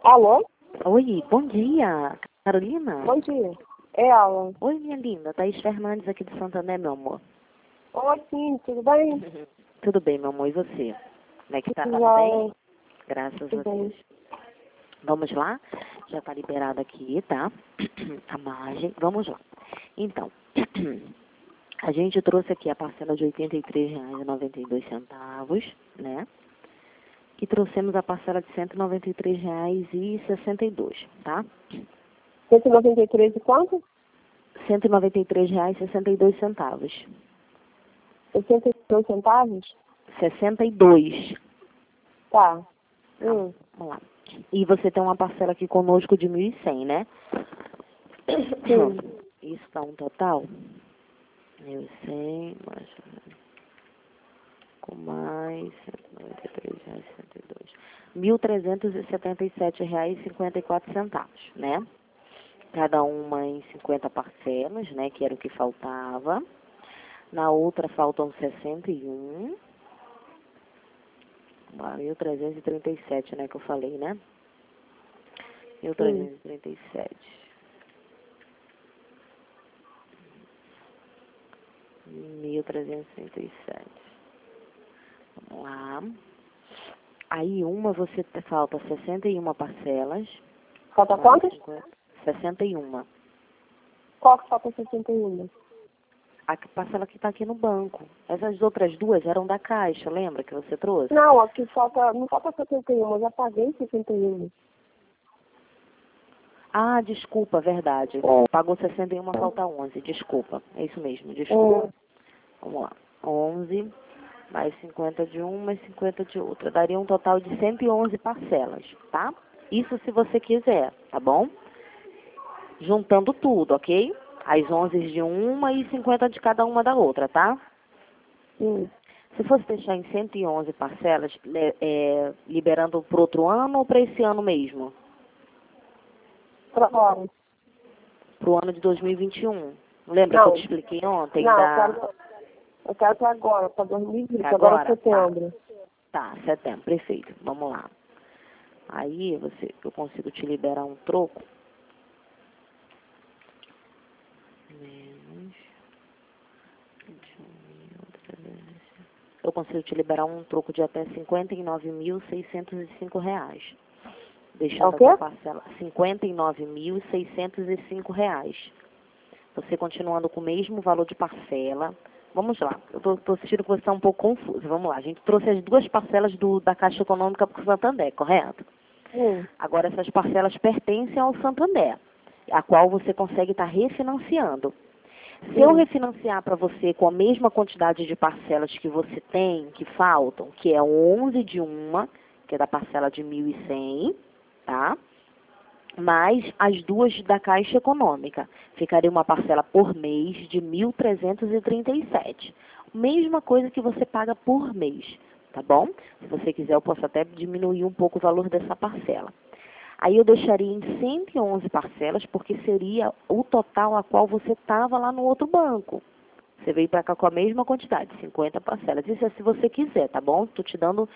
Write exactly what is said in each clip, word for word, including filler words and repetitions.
Alô? Oi, bom dia, Carolina. Bom dia. É ela. Oi, minha linda, Thaís Fernandes aqui de Santander, meu amor. Oi, sim, tudo bem? Tudo bem, meu amor, e você? Como é que tá? Tudo Tá bem. bem? Graças Tudo a bem. Deus. Vamos lá? Já tá liberado aqui, tá? A margem. Vamos lá. Então, a gente trouxe aqui a parcela de oitenta e três reais e noventa e dois centavos, né? E trouxemos a parcela de cento e noventa e três reais e sessenta e dois, tá? cento e noventa e três e quanto? cento e noventa e três reais e sessenta e dois centavos. sessenta e dois centavos? sessenta e dois. Tá. Tá, Hum. vamos lá. E você tem uma parcela aqui conosco de mil e cem, né? Sim. Isso dá um total? mil e cem mais, com mais cento e noventa e três reais e sessenta e dois. mil trezentos e setenta e sete reais e cinquenta e quatro centavos, né? Cada uma em cinquenta parcelas, né? Que era o que faltava. Na outra faltam sessenta e um. mil trezentos e trinta e sete, né? Que eu falei, né? mil trezentos e trinta e sete. mil trezentos e trinta e sete. Vamos lá. Aí uma você te- falta sessenta e uma parcelas. Falta mais quantas? cinquenta, sessenta e um. Qual que falta sessenta e um? A que- parcela que está aqui no banco. Essas outras duas eram da Caixa, lembra que você trouxe? Não, aqui falta, não falta sessenta e um, eu já paguei sessenta e um. Ah, desculpa, verdade. É. Pagou sessenta e um, falta onze. Desculpa. É isso mesmo, desculpa. É. Vamos lá. onze mais cinquenta de uma, mais cinquenta de outra. Daria um total de cento e onze parcelas, tá? Isso se você quiser, tá bom? Juntando tudo, ok? As onze de uma e cinquenta de cada uma da outra, tá? Sim. Se fosse deixar em cento e onze parcelas, le- é, liberando para outro ano ou para esse ano mesmo? Pra agora. Para o ano de dois mil e vinte e um. Lembra Não. que eu te expliquei ontem Não, eu da... quero, eu quero pra agora, pra dois mil e vinte, Pra agora é agora? setembro. Tá, setembro, perfeito. Vamos lá. Aí você, eu consigo te liberar um troco. Menos vinte e um mil trezentos. Eu consigo te liberar um troco de até cinquenta e nove mil seiscentos e cinco reais. É o Deixando quê? essa parcela cinquenta e nove mil seiscentos e cinco reais. Você continuando com o mesmo valor de parcela. Vamos lá, eu estou sentindo que você está um pouco confusa. Vamos lá, a gente trouxe as duas parcelas do, da Caixa Econômica para o Santander, correto? Sim. Agora, essas parcelas pertencem ao Santander, a qual você consegue estar refinanciando. Se eu Sim. refinanciar para você com a mesma quantidade de parcelas que você tem, que faltam, que é onze de uma, que é da parcela de mil e cem, tá? Mais as duas da Caixa Econômica. Ficaria uma parcela por mês de mil trezentos e trinta e sete. Mesma coisa que você paga por mês, tá bom? Se você quiser, eu posso até diminuir um pouco o valor dessa parcela. Aí eu deixaria em cento e onze parcelas, porque seria o total a qual você estava lá no outro banco. Você veio para cá com a mesma quantidade, cinquenta parcelas. Isso é se você quiser, tá bom? Estou te dando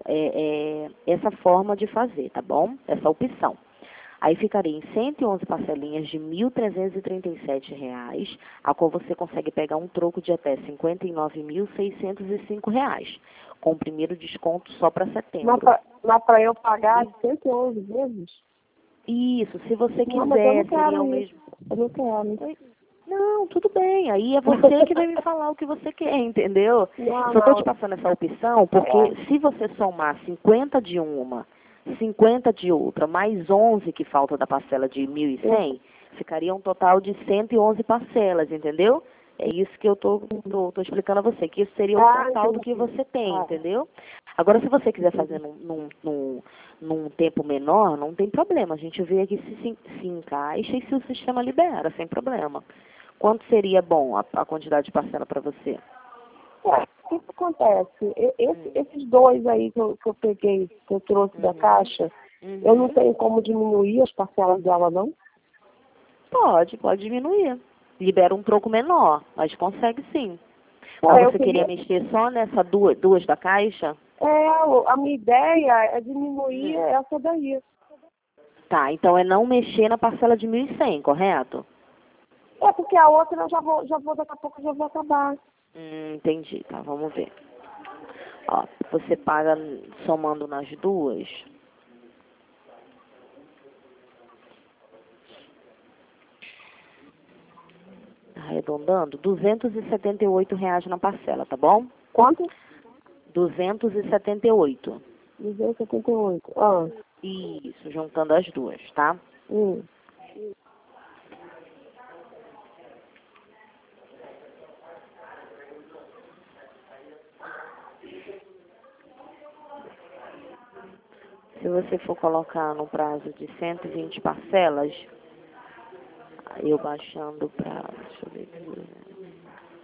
é, é, essa forma de fazer, tá bom? Essa opção. Aí ficaria em cento e onze parcelinhas de mil trezentos e trinta e sete reais, a qual você consegue pegar um troco de até cinquenta e nove mil seiscentos e cinco reais, com o primeiro desconto só para setembro. Mas pra, mas pra eu pagar cento e onze vezes? Isso, se você Não, mas eu não quiser, seria quero o isso. mesmo. Eu não quero. Oi? Não, tudo bem. Aí é você que vai me falar o que você quer, entendeu? Não, Só estou te não. passando essa opção porque É. se você somar cinquenta de uma, cinquenta de outra, mais onze que falta da parcela de mil e cem, ficaria um total de cento e onze parcelas, entendeu? É isso que eu tô, tô, tô explicando a você, que isso seria o Ah, total do que entendi. você tem, Ah, entendeu? Agora, se você quiser fazer num, num, num, num tempo menor, não tem problema. A gente vê aqui se, se, se encaixa e se o sistema libera, sem problema. Quanto seria bom a, a quantidade de parcela para você? é, o que que acontece? E- esse- Hum. esses dois aí que eu, que eu peguei, que eu trouxe da Uhum. caixa, Uhum. eu não tenho como diminuir as parcelas dela, não? Pode, pode diminuir. Libera um troco menor, mas consegue sim. É, Mas eu você queria queria, mexer só nessa duas, duas da caixa? é, o- a minha ideia é diminuir Hum. essa daí. Tá, então é não mexer na parcela de mil e cem, correto? É porque a outra eu já vou, já vou daqui a pouco já vou acabar. Hum, entendi, tá, vamos ver. Ó, você paga somando nas duas. Arredondando, duzentos e setenta e oito reais na parcela, tá bom? Quanto? duzentos e setenta e oito. duzentos e setenta e oito. Ah. Isso, juntando as duas, tá? Hum. Se você for colocar no prazo de cento e vinte parcelas, aí eu baixando para, deixa eu ver aqui.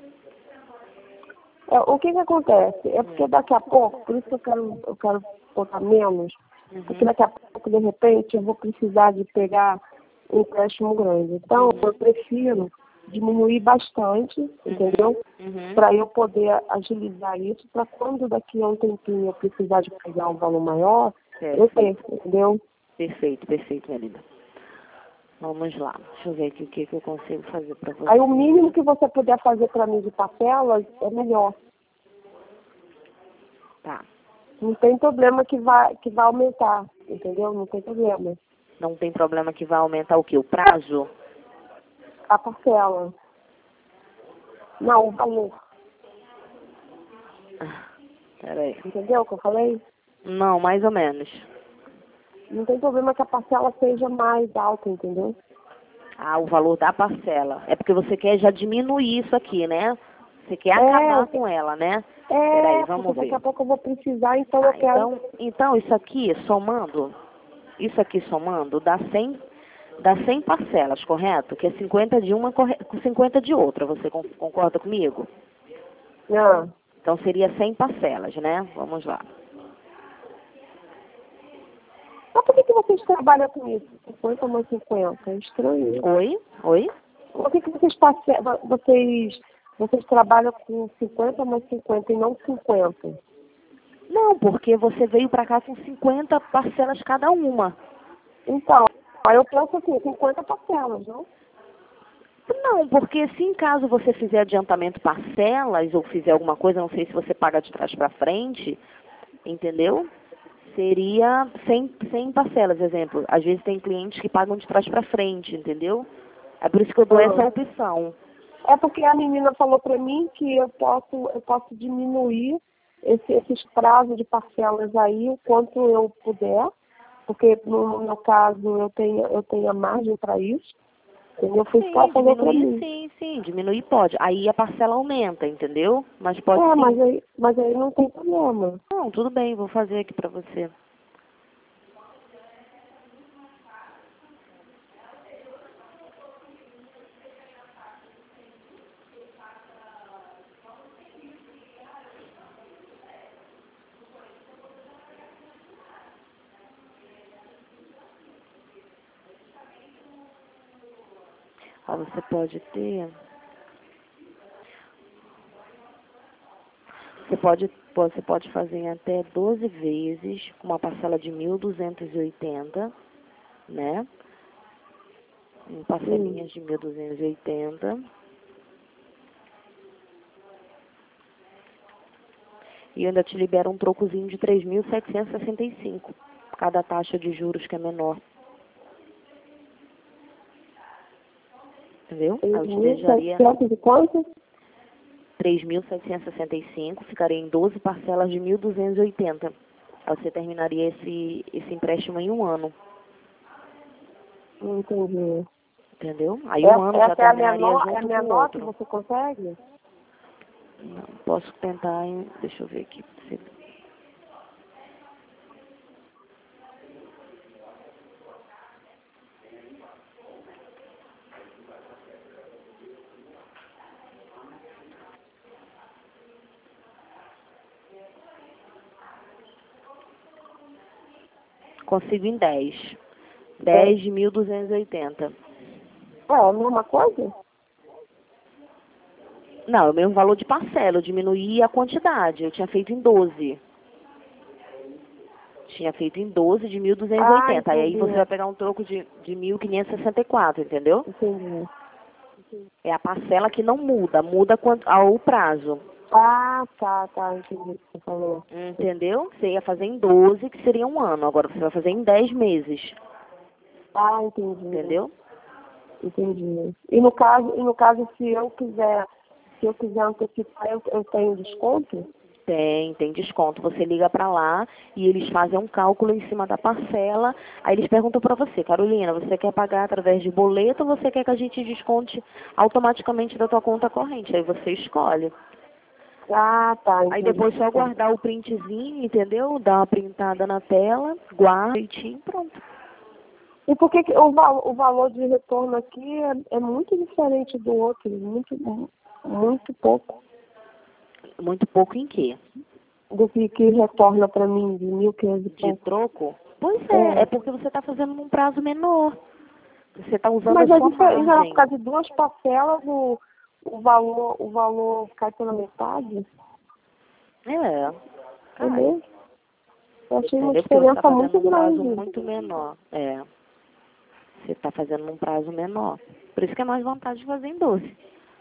É, o que que acontece? É porque daqui a pouco, por isso que eu quero, eu quero botar menos, porque Uhum. daqui a pouco, de repente, eu vou precisar de pegar um empréstimo grande. Então, eu prefiro diminuir bastante, entendeu? Uhum. Para eu poder agilizar isso, para quando daqui a um tempinho eu precisar de pegar um valor maior, eu tenho, Perfeito, entendeu? perfeito, perfeito, minha linda. Vamos lá, deixa eu ver aqui o que, que eu consigo fazer para você. Aí o mínimo que você puder fazer para mim de parcelas é melhor. Tá, Não tem problema que vai, que vai aumentar, entendeu? Não tem problema. não tem problema que vai aumentar o quê? O prazo? A parcela. Não, o valor. Ah, peraí. Entendeu o que eu falei? Não, mais ou menos. Não tem problema que a parcela seja mais alta, entendeu? Ah, o valor da parcela. É porque você quer já diminuir isso aqui, né? Você quer É, acabar com ela, né? É, Peraí, porque vamos daqui ver. a pouco eu vou precisar, então Ah, eu quero... então, então isso aqui, somando, isso aqui somando, dá cem, dá cem parcelas, correto? Que é cinquenta de uma corre- com cinquenta de outra. Você con- concorda comigo? Ah, Então seria cem parcelas, né? Vamos lá. mas por que, que vocês trabalham com isso? cinquenta mais cinquenta? É estranho. Oi? Oi? Por que, que vocês, passe... vocês, vocês trabalham com cinquenta mais cinquenta e não cinquenta? Não, porque você veio pra cá com cinquenta parcelas cada uma. Então, aí eu penso assim, cinquenta parcelas, não? Não, porque se em caso você fizer adiantamento parcelas ou fizer alguma coisa, não sei se você paga de trás para frente, entendeu? Seria cem, cem parcelas, exemplo. Às vezes tem clientes que pagam de trás para frente, entendeu? É por isso que eu dou essa Ah. opção. É porque a menina falou para mim que eu posso, eu posso diminuir esse- esses prazos de parcelas aí o quanto eu puder, porque no meu caso eu tenho, eu tenho a margem para isso. Entendeu? Foi isso que ela Sim, falou para diminuir mim. sim, sim, diminuir pode. Aí a parcela aumenta, entendeu? Mas pode É, sim. mas aí, mas aí não tem problema. Não, tudo bem, vou fazer aqui pra você. Ó, você pode ter. Você pode, você pode fazer em até doze vezes, com uma parcela de mil duzentos e oitenta, né? Em parcelinhas de mil duzentos e oitenta. E eu ainda te libero um trocozinho de três mil setecentos e sessenta e cinco, cada taxa de juros que é menor. Entendeu? Aí eu te deixaria setecentos e quanto? três mil setecentos e sessenta e cinco, ficaria em doze parcelas de mil duzentos e oitenta. Aí você terminaria esse, esse empréstimo em um ano, Não entendi. entendeu? Aí um ano Essa, já essa é a terminaria menor, é a junto com o menor que outro. você consegue? Não, posso tentar, hein? Deixa eu ver aqui. Se- Consigo em dez. dez de mil duzentos e oitenta. É a mesma coisa? Não, é o mesmo valor de parcela, eu diminuí a quantidade, eu tinha feito em doze. Tinha feito em doze de mil duzentos e oitenta. Ah, aí você vai pegar um troco de, de mil quinhentos e sessenta e quatro, entendeu? Entendi. É a parcela que não muda, muda quanto ao prazo. Ah, tá, tá, entendi o que você falou. Entendeu? Você ia fazer em doze, que seria um ano. Agora você vai fazer em dez meses. Ah, entendi. Entendeu? Entendi. E no caso, e no caso se eu quiser, se eu quiser antecipar, eu, eu tenho desconto? Tem, tem desconto. Você liga para lá e eles fazem um cálculo em cima da parcela. Aí eles perguntam para você, Carolina, você quer pagar através de boleto ou você quer que a gente desconte automaticamente da tua conta corrente? Aí você escolhe. Ah, tá. Entendi. Aí depois só guardar o printzinho, entendeu? Dar uma printada na tela, guarda e pronto. E por que, que o, val, o valor de retorno aqui é, é muito diferente do outro? Muito, muito pouco. Muito pouco em quê? Do que, que retorna para mim de mil quinhentos e De pouco. troco? Pois é, é, é porque você está fazendo num prazo menor. Você está usando Mas a sua isso aí já margem. por causa de duas parcelas, o, o valor, o valor cai pela metade? É. É mesmo? Eu achei uma Entendeu? Porque você está diferença fazendo muito num prazo grande. muito menor. É. Você está fazendo num prazo menor. Por isso que é mais vantagem de fazer em doze.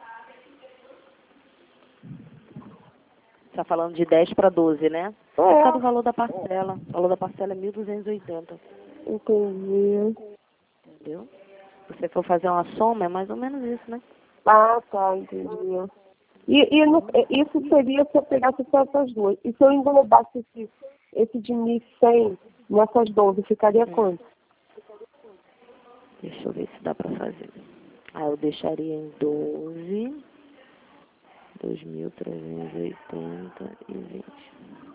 Você está falando de dez para doze, né? É por causa do É, valor da parcela. O valor da parcela é mil duzentos e oitenta. entendi. Entendeu? Se você for fazer uma soma, é mais ou menos isso, né? Ah, tá, entendi. E, e no, isso seria se eu pegasse só essas duas. E se eu englobasse esse, esse de mil e cem nessas doze, ficaria Hum. quanto? Deixa eu ver se dá para fazer. Ah, eu deixaria em doze, dois mil trezentos e oitenta e vinte.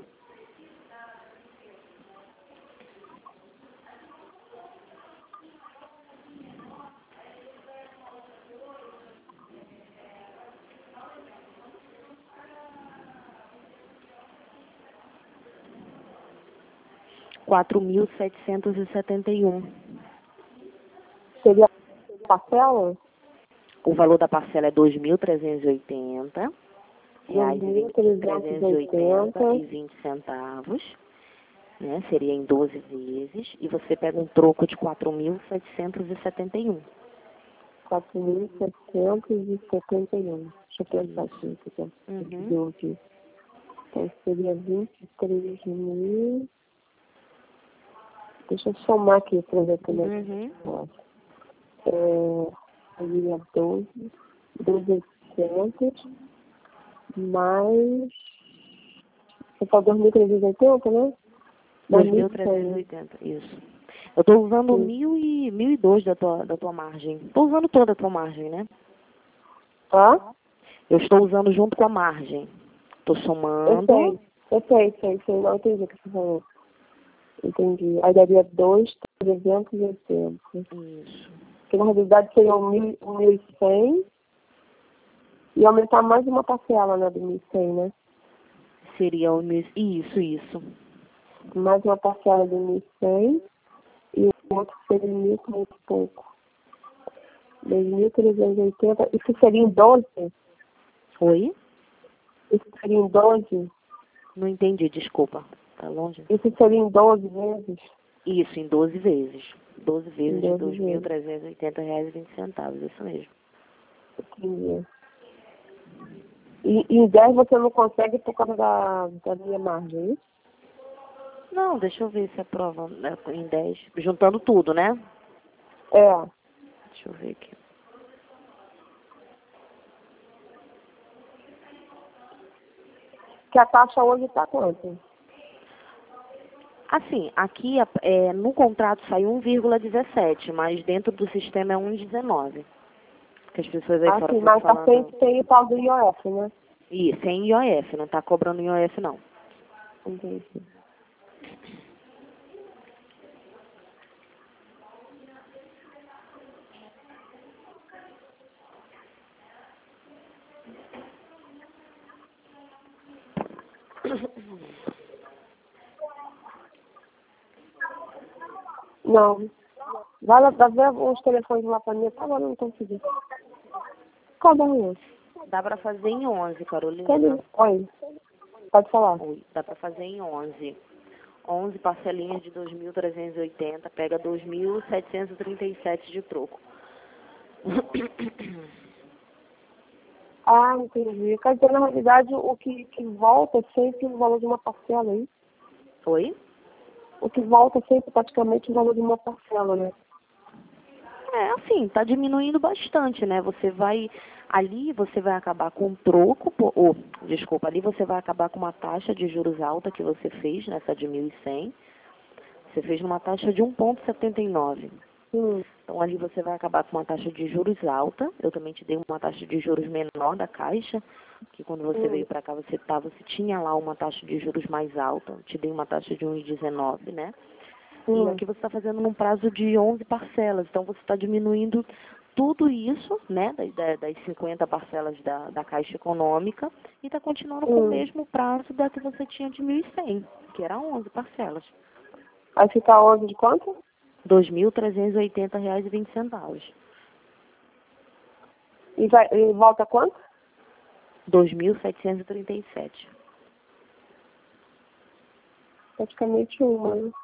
quatro mil setecentos e setenta e um. Seria a parcela? O valor da parcela é dois mil trezentos e oitenta reais dois mil trezentos e oitenta e vinte centavos, né? Seria em doze vezes e você pega um troco de quatro mil setecentos e setenta e um. quatro mil setecentos e setenta e um. Deixa eu pensar aqui, que eu Uhum. deu aqui. Então seria vinte e três mil. Deixa eu somar aqui para ver como é que Uhum. é. Seria doze, doze mil e oitocentos, mais. Você falou dois mil trezentos e oitenta, né? dois mil trezentos e oitenta, isso. Eu estou usando mil e, mil e dois da tua, da tua margem. Estou usando toda a tua margem, né? Tá? Eu estou usando junto com a margem. Estou Eu somando. sei, eu sei, sei, sei. Não entendi o que você falou. Entendi. Aí daria dois mil trezentos e oitenta. Isso. Que na realidade seria um mil e cem. E aumentar mais uma parcela, né, do mil e cem, né? Seria o mil. Isso, isso. Mais uma parcela do mil e cem. E o outro seria mil e quinhentos e pouco. dois mil trezentos e oitenta. Isso seria em doze? Oi? Isso seria em doze? Não entendi, desculpa. Tá longe? Isso seria em doze vezes? Isso, em doze vezes. doze vezes de doze dois mil vezes. trezentos e oitenta reais e vinte centavos, isso mesmo. Entendi. E e em dez você não consegue por causa da, da minha margem, é isso? Não, deixa eu ver se aprova né, em dez. Juntando tudo, né? É. Deixa eu ver aqui. Que a taxa hoje está quanto? Assim, aqui é, no contrato sai um vírgula dezessete, mas dentro do sistema é um vírgula dezenove. Que as pessoas aí Ah, fora sim, ficam mas tá falando. sem, sem o tal do I O F, né? E sem I O F, não tá cobrando I O F não. Entendi. Não. Vai lá, vai ver os telefones lá pra mim, até agora eu não consegui. Qual é o Dá pra fazer em onze, Carolina. Oi, pode falar. Oi, dá pra fazer em onze. onze parcelinhas de dois mil trezentos e oitenta, pega dois mil setecentos e trinta e sete de troco. Ah, entendi. Quer dizer, na realidade, o que, que volta é sempre o valor de uma parcela, hein? Oi? O que volta é sempre praticamente o valor de uma parcela, né? É, assim, tá diminuindo bastante, né? Você vai, ali você vai acabar com um troco, por- ou, desculpa, ali você vai acabar com uma taxa de juros alta que você fez, nessa de mil e cem. Você fez numa taxa de um vírgula setenta e nove. Hum, Então, ali você vai acabar com uma taxa de juros alta. Eu também te dei uma taxa de juros menor da Caixa, que quando você hum, veio para cá, você, tá, você tinha lá uma taxa de juros mais alta. Eu te dei uma taxa de um vírgula dezenove, né? E hum, aqui você está fazendo num prazo de onze parcelas. Então, você está diminuindo tudo isso, né, das, das das cinquenta parcelas da, da Caixa Econômica, e está continuando com o hum. mesmo prazo da que você tinha de mil e cem, que era onze parcelas. Vai ficar onze de quanto? dois mil trezentos e oitenta reais e vinte centavos. E, vai, e volta quanto? dois mil setecentos e trinta e sete. Praticamente uma, né?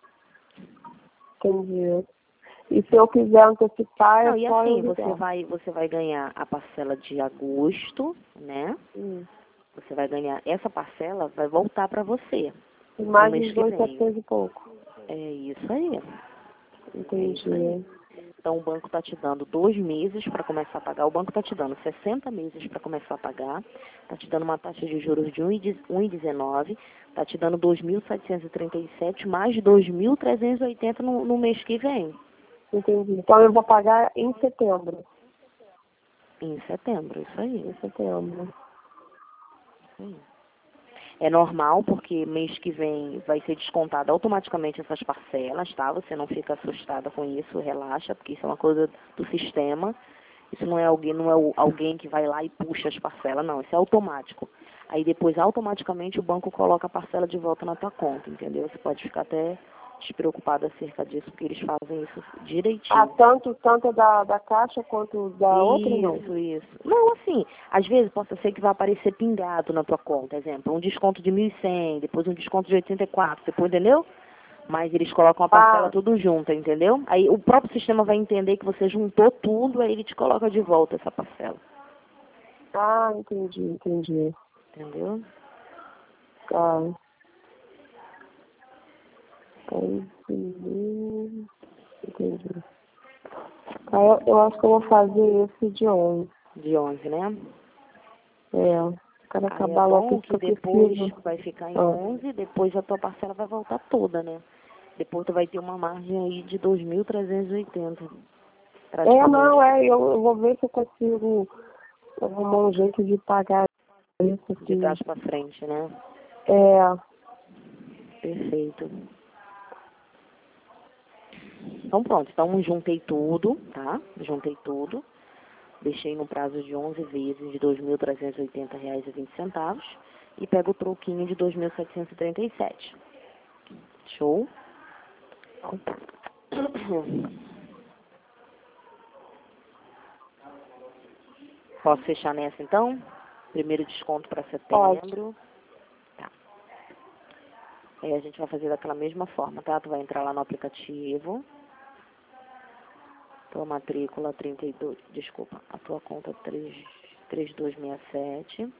Entendi. E se eu quiser antecipar, Não, é e só eu assim, você ligar. vai, você vai ganhar a parcela de agosto, né? Hum. Você vai ganhar, essa parcela vai voltar para você E no mais mês uns que dois, vem. setecentos e pouco. É isso aí. É isso aí. Entendi. Então, o banco está te dando dois meses para começar a pagar. O banco está te dando sessenta meses para começar a pagar. Está te dando uma taxa de juros de um vírgula dezenove. Está te dando dois mil setecentos e trinta e sete mais dois mil trezentos e oitenta no, no mês que vem. Entendi. Então eu vou pagar em setembro. Em setembro, isso aí. Em setembro. Isso aí. É normal, porque mês que vem vai ser descontada automaticamente essas parcelas, tá? Você não fica assustada com isso, relaxa, porque isso é uma coisa do sistema. Isso não é alguém, não é o- alguém que vai lá e puxa as parcelas, não. Isso é automático. Aí depois, automaticamente, o banco coloca a parcela de volta na tua conta, entendeu? Você pode ficar até despreocupada acerca disso, porque eles fazem isso Ah, direitinho. tanto, tanto da, da caixa quanto da outra, não? Isso, isso. Não, assim, às vezes pode ser que vai aparecer pingado na tua conta, exemplo, um desconto de mil e cem, depois um desconto de oitenta e quatro, depois, entendeu? Mas eles colocam a parcela Ah, tudo junto, entendeu? Aí o próprio sistema vai entender que você juntou tudo, aí ele te coloca de volta essa parcela, ah, entendi, entendi. entendeu? Tá. Entendi. Entendi. Aí eu, eu acho que eu vou fazer esse de onze. De onze, né? É. Quero Aí é acabar logo bom isso que que eu depois preciso. vai ficar em Ah. onze, depois a tua parcela vai voltar toda, né? Depois tu vai ter uma margem aí de dois mil trezentos e oitenta, É, não, praticamente. é. Eu, eu vou ver se eu consigo arrumar um jeito de pagar isso De aqui. trás pra frente, né? É. Perfeito. Então pronto, então juntei tudo, tá? Juntei tudo. Deixei no prazo de onze vezes de dois mil trezentos e oitenta reais e vinte centavos e pego o troquinho de dois mil setecentos e trinta e sete. Show? Posso fechar nessa então? Primeiro desconto para Pode. setembro. Tá. Aí a gente vai fazer daquela mesma forma, tá? Tu vai entrar lá no aplicativo. Tua matrícula trinta e dois, desculpa, a tua conta três três dois seis sete.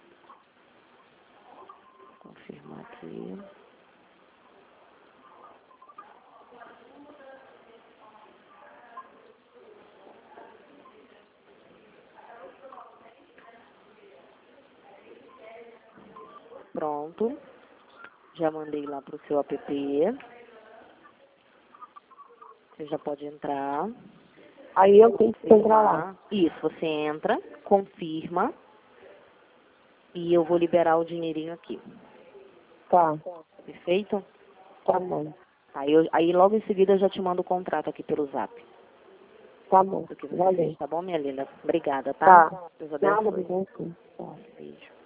Confirmar aqui. Pronto. Já mandei lá pro seu app. Você já pode entrar. Aí eu tenho que entrar lá. Confirmar. Isso, você entra, confirma. E eu vou liberar o dinheirinho aqui. Tá. Perfeito? Tá bom. Aí, eu, aí logo em seguida eu já te mando o contrato aqui pelo zap. Tá bom. Do que você Valeu. fez, tá bom, minha linda? Obrigada, tá? Tá. Deus Nada, abençoe. obrigado. Tá. Beijo.